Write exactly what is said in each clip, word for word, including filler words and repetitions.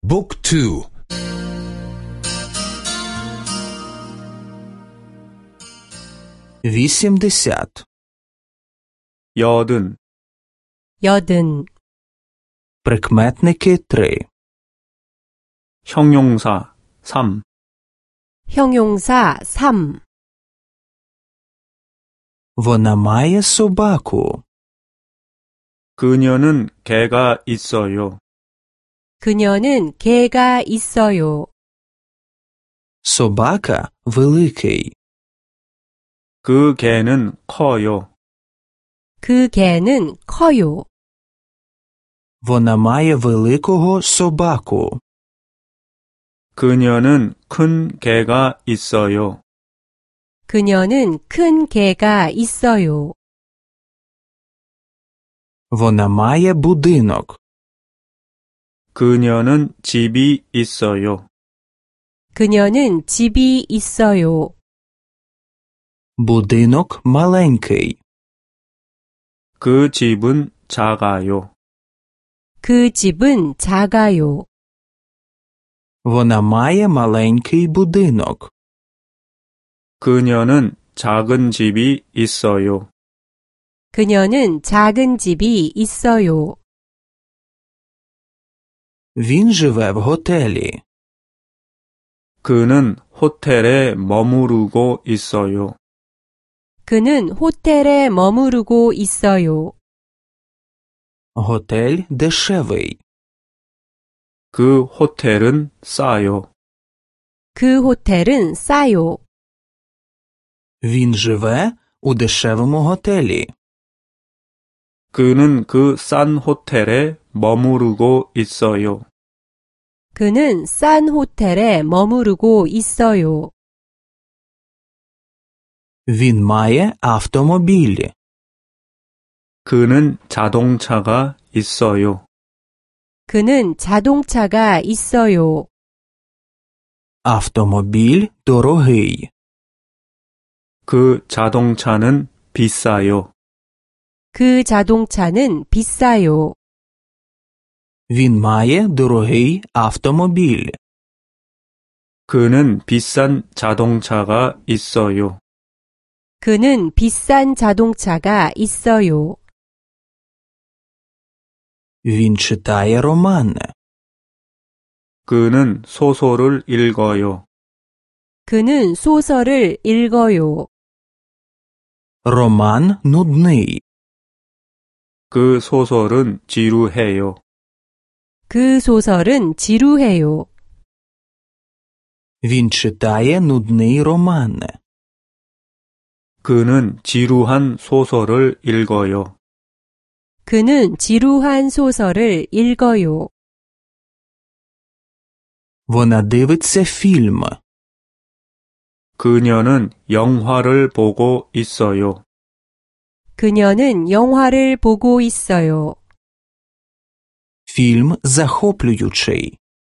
Book two. Вісімдесят. 여든, 여든, Прикметники три. 형용사 삼, 형용사 삼. Вона має собаку. 그녀는 개가 있어요. 그녀는 개가 있어요. Собака великий. 그 개는 커요. 그 개는 커요. Вона має великого собаку. 그녀는 큰 개가 있어요. 그녀는 큰 개가 있어요. Вона має будинок. 그녀는 집이 있어요. 그녀는 집이 있어요. Будинок маленький. 그 집은 작아요. 그 집은 작아요. Вона має маленький будинок. 그녀는 작은 집이 있어요. 그녀는 작은 집이 있어요. Він живе в готелі. 그는 호텔에 머무르고 있어요. 그는 호텔에 머무르고 있어요. Готель дешевий. 그 호텔은 싸요. 그 호텔은 싸요. Він живе у дешевому готелі. 그는 그 싼 호텔에 머무르고 있어요. 그는 싼 호텔에 머무르고 있어요. Він має автомобіль. 그는 자동차가 있어요. 그는 자동차가 있어요. Автомобіль дорогий. 그 자동차는 비싸요. 그 자동차는 비싸요. Він має дорогий автомобіль. 그는 비싼 자동차가 있어요. 그는 비싼 자동차가 있어요. Він читає романи. 그는 소설을 읽어요. 그는 소설을 읽어요. Роман нудний. 그 소설은 지루해요. 그 소설은 지루해요. Він читає нудний роман. 그는 지루한 소설을 읽어요. 그는 지루한 소설을 읽어요. Вона дивиться фільм. 그녀는 영화를 보고 있어요. 그녀는 영화를 보고 있어요. Фільм захоплюючий.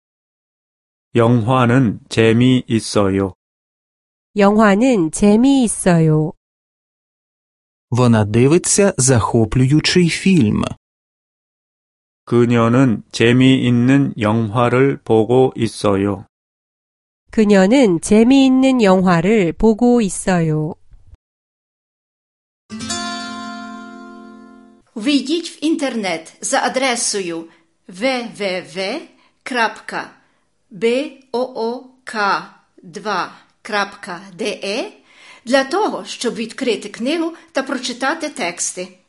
영화는 재미있어요. 영화는 재미있어요. Вона дивиться захоплюючий фільм. 그녀는 재미있는 영화를 보고 있어요. 그녀는 재미있는 영화를 보고 있어요. Ввійдіть в інтернет за адресою дабл ю дабл ю дабл ю крапка буок два крапка де для того, щоб відкрити книгу та прочитати тексти.